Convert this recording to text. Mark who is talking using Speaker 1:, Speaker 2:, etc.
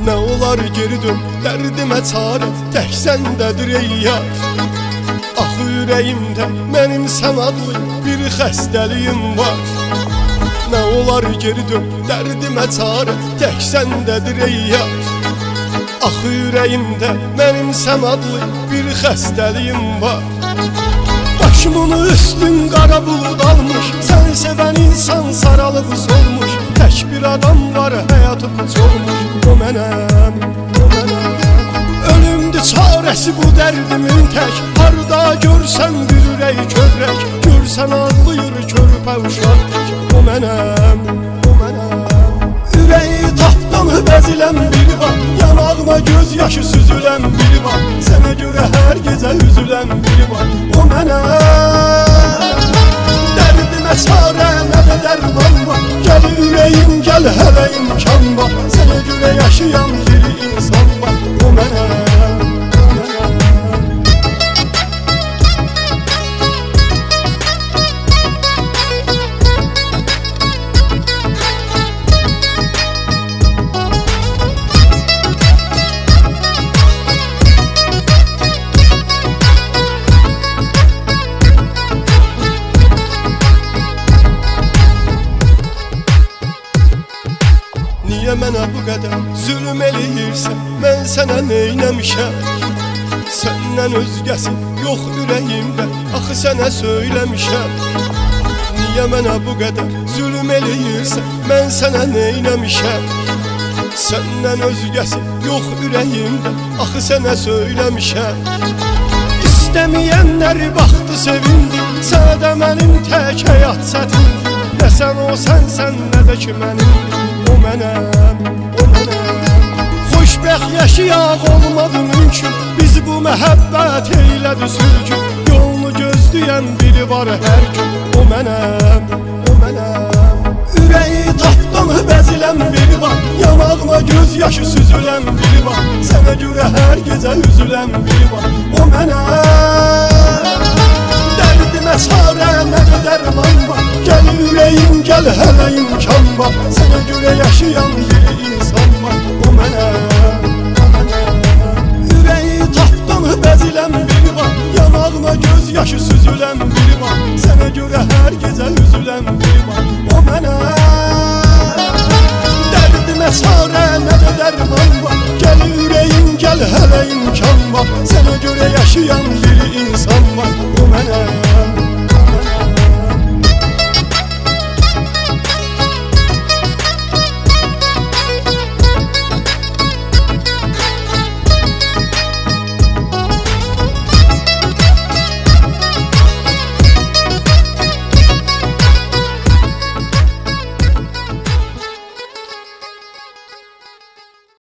Speaker 1: Nə olar geri dön, dərdimə çarə tək səndədir ey yar. Axı ürəyimdə mənim sən adlı bir xəstəliyim var. Nə olar geri dön, dərdimə çarə tək səndədir ey yar. Axı ürəyimdə mənim sən adlı bir xəstəliyim var. Başımın üstün qara bulud almış, sən sevən insan saralıb solmuş. Tək bir adam var həyatı puç olmuş, o mənəm, o mənəm. Ölümdür çarəsi bu dərdimin tək, harda görsən bir ürək kövrək. Görsən ağlayır körpə uşaq tək, o mənəm, o mənəm. Ürəyi tapdan bəzilən biri var, yanağıma göz yaşı süzülən biri var. Sənə görə hər gecə üzülən biri var, o mənəm. Dərdimə çarə nə də dərman var, gəl ürəyim gəl hələ imkan var. Sənə görə yaşayan bir insan var, o mənəm, o mənəm. Niyə mənə bu qədər zülm eləyirsən, mən sənə neynəmişəm? Səndən özgəsi yox ürəyimdə, axı sənə söyləmişəm. Niyə mənə bu qədər zülm eləyirsən, mən sənə neynəmişəm? Səndən özgəsi yox ürəyimdə, axı sənə söyləmişəm. İstəməyənlər baxdı sevindi, sənə də mənim tək həyat çətindir. Nə sən o sənsən, nə də ki mənim, o mənəm, o mənəm. Xoşbəxt yaşayaq olmadı mümkün, bizi bu məhəbbət eylədi sürgün. Yolunu gözləyən biri var hər gün, o mənəm, o mənəm. Ürəyi tapdan bəzilən biri var, yanağıma göz yaşı süzülən biri var. Sənə görə hər gecə üzülən biri var, o mənəm. Dərdimə çarə nə də dərman var, gəl ürəyim gəl hələ imkan var. Sənə görə yaşayan bir insan var, o mənəm, o mənəm. Ürəyi tapdan bəzilən biri var, yanağına göz yaşı süzülən biri var. Sənə görə hər gecə üzülən biri var, o mənəm. Dərdimə çarə nə də dərman var, gəl ürəyim gəl hələ imkan var. Sənə görə yaşayan